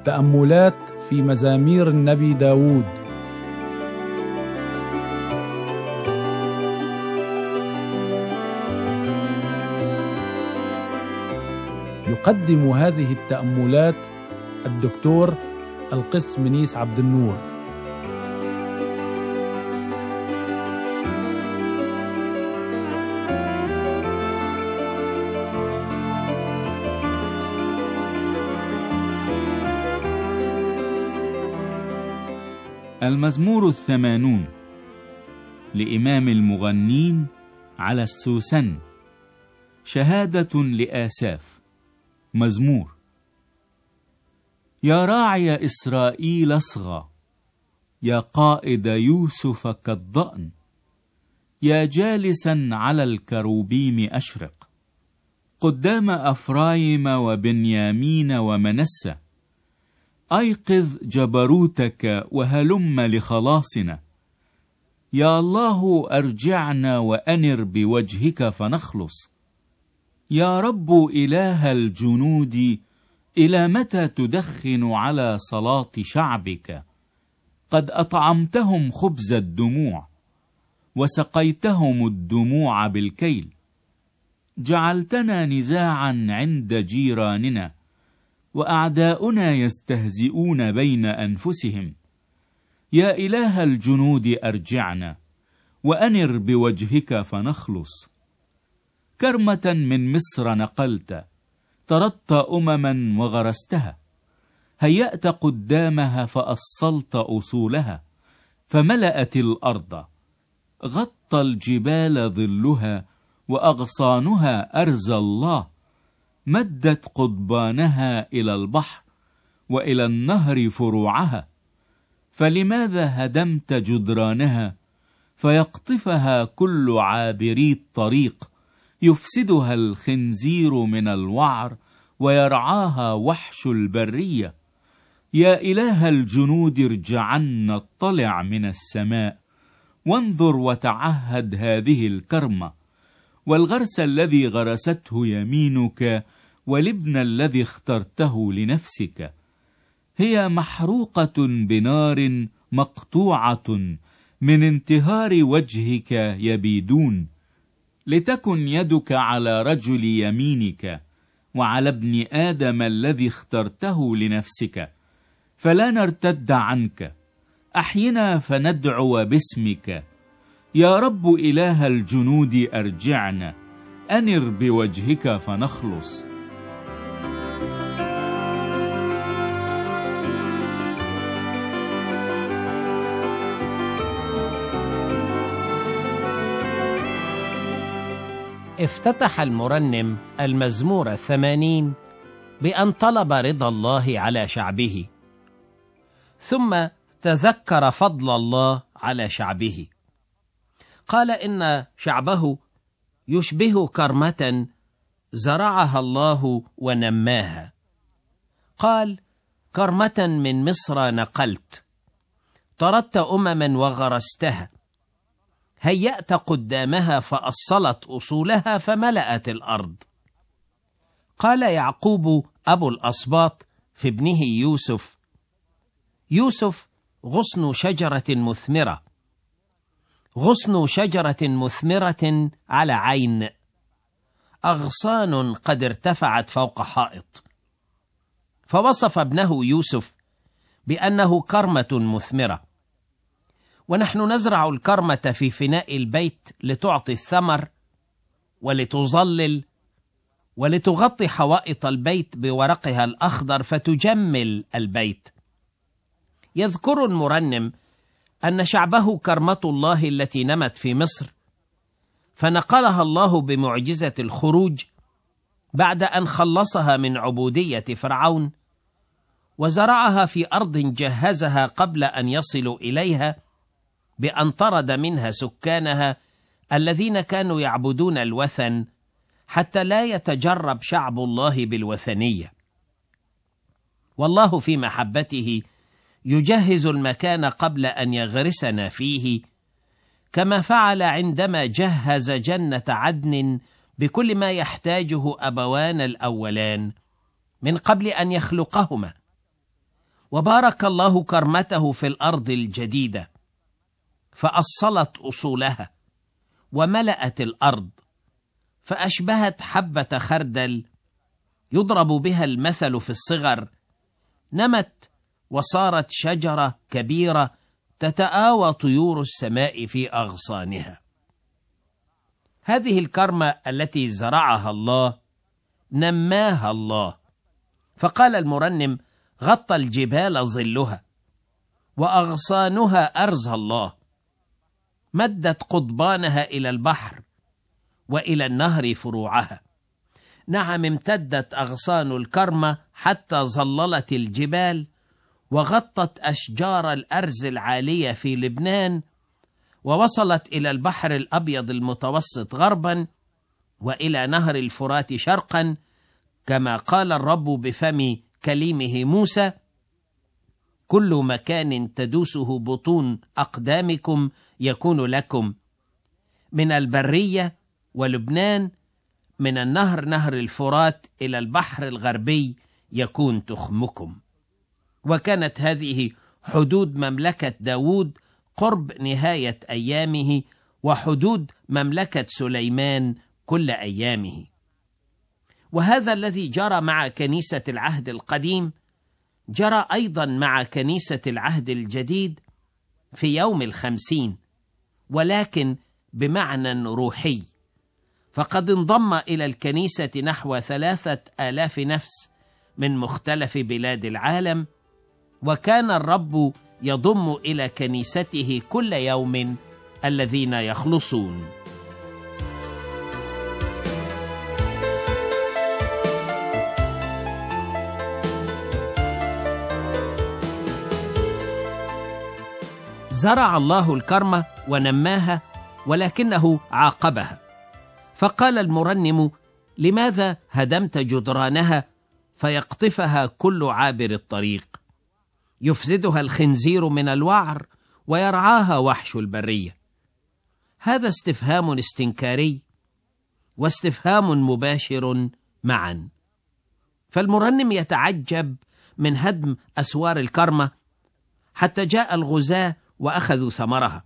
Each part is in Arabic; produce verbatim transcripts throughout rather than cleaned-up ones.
تأملات في مزامير النبي داود. يقدم هذه التأملات الدكتور القس منيس عبد النور. المزمور الثمانون لإمام المغنين على السوسن، شهادة لآساف. مزمور. يا راعي إسرائيل اصغى، يا قائد يوسف كالضأن، يا جالسا على الكروبيم أشرق، قدام أفرايم وبنيامين ومنسى، أيقظ جبروتك وهلم لخلاصنا. يا الله أرجعنا وأنر بوجهك فنخلص. يا رب إله الجنود، إلى متى تدخن على صلاة شعبك؟ قد أطعمتهم خبز الدموع وسقيتهم الدموع بالكيل. جعلتنا نزاعا عند جيراننا، وأعداؤنا يستهزئون بين أنفسهم. يا إله الجنود أرجعنا وأنر بوجهك فنخلص. كرمة من مصر نقلت، طردت أمما وغرستها، هيأت قدامها فأصلت أصولها، فملأت الأرض. غطى الجبال ظلها، وأغصانها أرز الله. مدت قضبانها إلى البحر، وإلى النهر فروعها. فلماذا هدمت جدرانها، فيقطفها كل عابري الطريق؟ يفسدها الخنزير من الوعر، ويرعاها وحش البرية. يا إله الجنود ارجعن، اطلع من السماء، وانظر وتعهد هذه الكرمة، والغرس الذي غرسته يمينك، والابن الذي اخترته لنفسك. هي محروقة بنار، مقطوعة من انتهار وجهك يبيدون. لتكن يدك على رجل يمينك، وعلى ابن آدم الذي اخترته لنفسك، فلا نرتد عنك. أحينا فندعو باسمك. يا رب إله الجنود أرجعنا، أنر بوجهك فنخلص. افتتح المرنم المزمور الثمانين بأن طلب رضا الله على شعبه، ثم تذكر فضل الله على شعبه. قال إن شعبه يشبه كرمة زرعها الله ونماها. قال: كرمة من مصر نقلت، طردت أمما وغرستها، هيأت قدامها فأصلت أصولها، فملأت الأرض. قال يعقوب أبو الأسباط في ابنه يوسف: يوسف غصن شجرة مثمرة، غصن شجرة مثمرة على عين، أغصان قد ارتفعت فوق حائط. فوصف ابنه يوسف بأنه كرمة مثمرة. ونحن نزرع الكرمة في فناء البيت لتعطي الثمر، ولتظلل، ولتغطي حوائط البيت بورقها الأخضر فتجمل البيت. يذكر المرنم أن شعبه كرمة الله التي نمت في مصر، فنقلها الله بمعجزة الخروج بعد أن خلصها من عبودية فرعون، وزرعها في أرض جهزها قبل أن يصلوا إليها، بأن طرد منها سكانها الذين كانوا يعبدون الوثن، حتى لا يتجرب شعب الله بالوثنية. والله في محبته يجهز المكان قبل أن يغرسنا فيه، كما فعل عندما جهز جنة عدن بكل ما يحتاجه أبوان الأولان من قبل أن يخلقهما. وبارك الله كرمته في الأرض الجديدة، فأصلت أصولها وملأت الأرض، فأشبهت حبة خردل يضرب بها المثل في الصغر، نمت وصارت شجرة كبيرة تتآوى طيور السماء في أغصانها. هذه الكرمة التي زرعها الله نماها الله، فقال المرنم: غطى الجبال ظلها وأغصانها أرزها الله، مدت قضبانها إلى البحر وإلى النهر فروعها. نعم، امتدت أغصان الكرمة حتى ظللت الجبال وغطت أشجار الأرز العالية في لبنان، ووصلت إلى البحر الأبيض المتوسط غربا وإلى نهر الفرات شرقا، كما قال الرب بفم كليمه موسى: كل مكان تدوسه بطون أقدامكم يكون لكم، من البرية ولبنان، من النهر نهر الفرات إلى البحر الغربي يكون تخمكم. وكانت هذه حدود مملكة داود قرب نهاية أيامه، وحدود مملكة سليمان كل أيامه. وهذا الذي جرى مع كنيسة العهد القديم جرى أيضا مع كنيسة العهد الجديد في يوم الخمسين، ولكن بمعنى روحي، فقد انضم إلى الكنيسة نحو ثلاثة آلاف نفس من مختلف بلاد العالم، وكان الرب يضم إلى كنيسته كل يوم الذين يخلصون. زرع الله الكرمة ونماها، ولكنه عاقبها، فقال المرنم: لماذا هدمت جدرانها فيقطفها كل عابر الطريق؟ يفسدها الخنزير من الوعر ويرعاها وحش البرية. هذا استفهام استنكاري واستفهام مباشر معا. فالمرنم يتعجب من هدم أسوار الكرمة حتى جاء الغزاة وأخذوا ثمرها،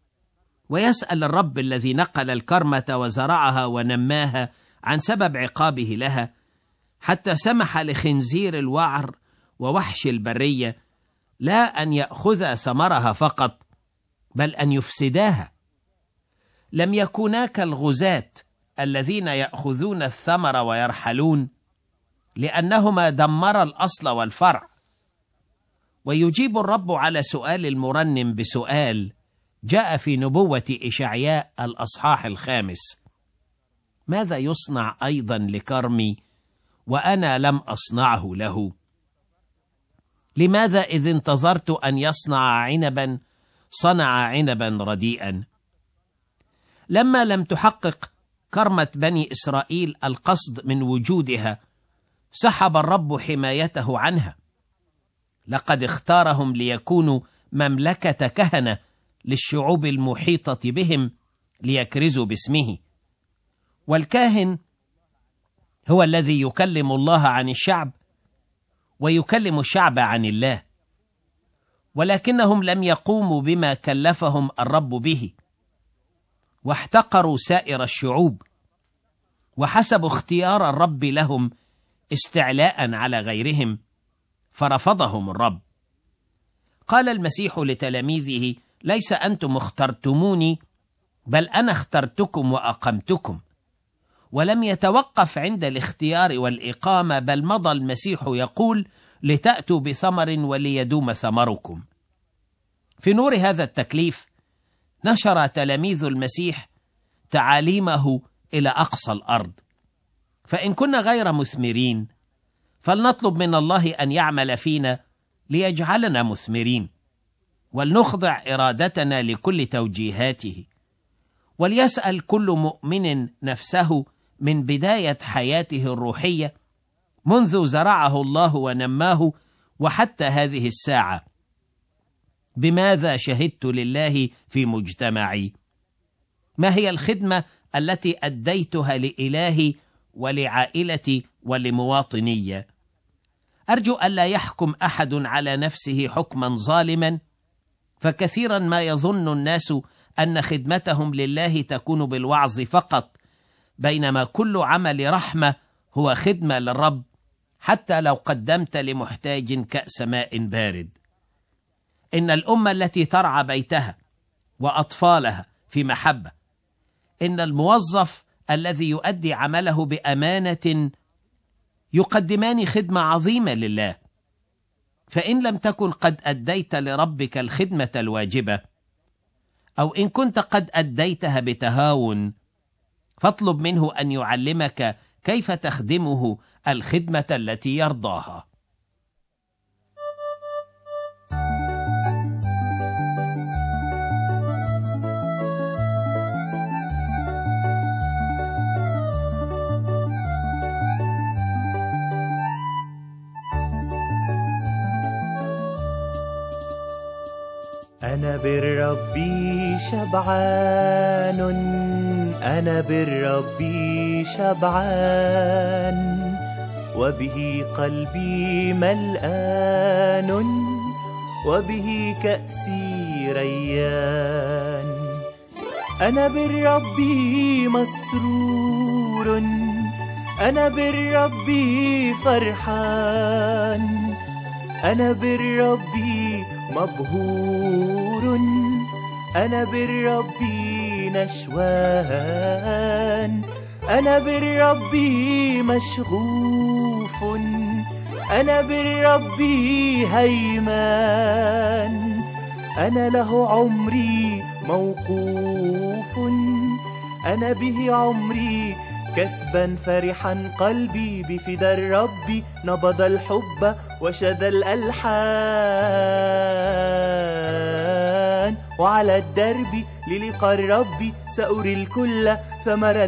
ويسأل الرب الذي نقل الكرمة وزرعها ونماها عن سبب عقابه لها، حتى سمح لخنزير الوعر ووحش البرية لا أن يأخذ ثمرها فقط، بل أن يفسداها. لم يكونا كالغزاة الذين يأخذون الثمر ويرحلون، لأنهما دمر الأصل والفرع. ويجيب الرب على سؤال المرنم بسؤال جاء في نبوة إشعياء الأصحاح الخامس: ماذا يصنع أيضا لكرمي وأنا لم أصنعه له؟ لماذا إذ انتظرت أن يصنع عنبا صنع عنبا رديئا؟ لما لم تحقق كرمة بني إسرائيل القصد من وجودها، سحب الرب حمايته عنها. لقد اختارهم ليكونوا مملكة كهنة للشعوب المحيطة بهم ليكرزوا باسمه، والكاهن هو الذي يكلم الله عن الشعب ويكلم الشعب عن الله، ولكنهم لم يقوموا بما كلفهم الرب به، واحتقروا سائر الشعوب، وحسبوا اختيار الرب لهم استعلاء على غيرهم، فرفضهم الرب. قال المسيح لتلاميذه: ليس أنتم اخترتموني، بل أنا اخترتكم وأقمتكم. ولم يتوقف عند الاختيار والإقامة، بل مضى المسيح يقول: لتأتوا بثمر وليدوم ثمركم. في نور هذا التكليف نشر تلاميذ المسيح تعاليمه إلى أقصى الأرض. فإن كنا غير مثمرين، فلنطلب من الله أن يعمل فينا ليجعلنا مثمرين، ولنخضع إرادتنا لكل توجيهاته. وليسأل كل مؤمن نفسه من بداية حياته الروحية منذ زرعه الله ونماه وحتى هذه الساعة: بماذا شهدت لله في مجتمعي؟ ما هي الخدمة التي أديتها لإلهي ولعائلتي ولمواطني؟ أرجو ألا يحكم أحد على نفسه حكما ظالما، فكثيرا ما يظن الناس أن خدمتهم لله تكون بالوعظ فقط، بينما كل عمل رحمة هو خدمة للرب، حتى لو قدمت لمحتاج كأس ماء بارد. إن الأمة التي ترعى بيتها وأطفالها في محبة، إن الموظف الذي يؤدي عمله بأمانة يقدمان خدمة عظيمة لله. فإن لم تكن قد أديت لربك الخدمة الواجبة، أو إن كنت قد أديتها بتهاون، فاطلب منه أن يعلمك كيف تخدمه الخدمة التي يرضاها. أنا بالرب شبعان، أنا بالرب شبعان، وبه قلبي ملآن، وبه كأسي ريان. أنا بالرب مسرور، أنا بالرب فرحان، أنا بالرب مبهور، أنا بالرب نشوان، أنا بالرب مشغوف، أنا بالرب هيمان، أنا له عمري موقوف، أنا به عمري كسبا فرحا قلبي، بفدا الرب نبض الحب وشذا الألحان، وعلى الدرب للقاء الرب سأري الكل ثمر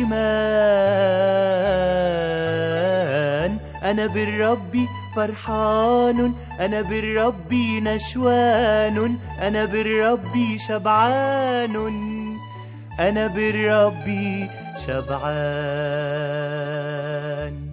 الإيمان. أنا بالرب فرحان، أنا بالرب نشوان، أنا بالرب شبعان، أنا بالرب شبعان.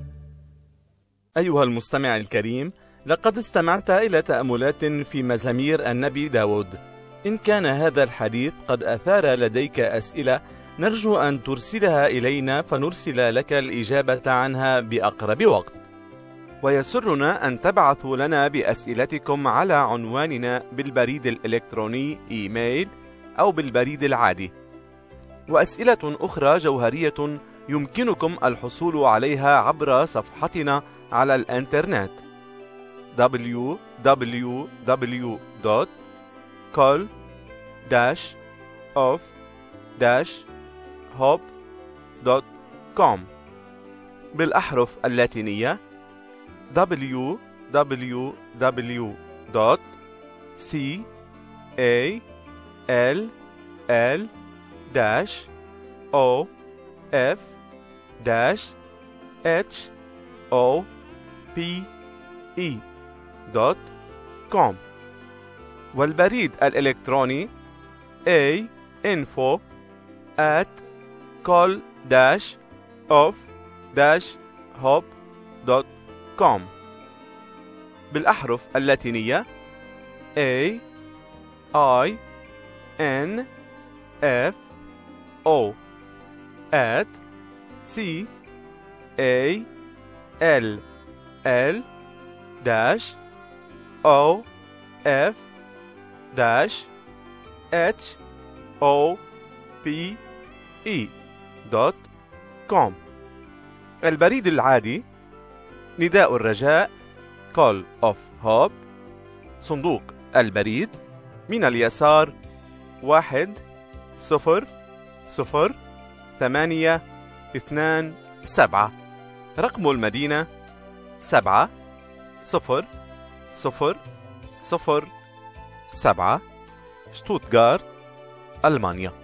أيها المستمع الكريم، لقد استمعت إلى تأملات في مزامير النبي داود. إن كان هذا الحديث قد أثار لديك أسئلة، نرجو أن ترسلها إلينا فنرسل لك الإجابة عنها بأقرب وقت. ويسرنا أن تبعثوا لنا بأسئلتكم على عنواننا بالبريد الإلكتروني إيميل أو بالبريد العادي. وأسئلة أخرى جوهرية يمكنكم الحصول عليها عبر صفحتنا على الإنترنت دبليو دبليو دبليو دوت كول داش أوف داش هوب دوت كوم بالأحرف اللاتينية دبليو دبليو دبليو دوت سي إيه إل إل داش او اف داش اتش او بي اي دوت كوم، والبريد الإلكتروني a info at call dash of dash hop دوت كوم بالأحرف اللاتينية a i n f O at C A L L dash O F dash H O P E دوت كوم. البريد العادي نداء الرجاء Call of Hope، صندوق البريد من اليسار واحد صفر صفر ثمانية اثنان سبعة، رقم المدينة سبعة صفر صفر صفر سبعة، شتوتغارت، ألمانيا.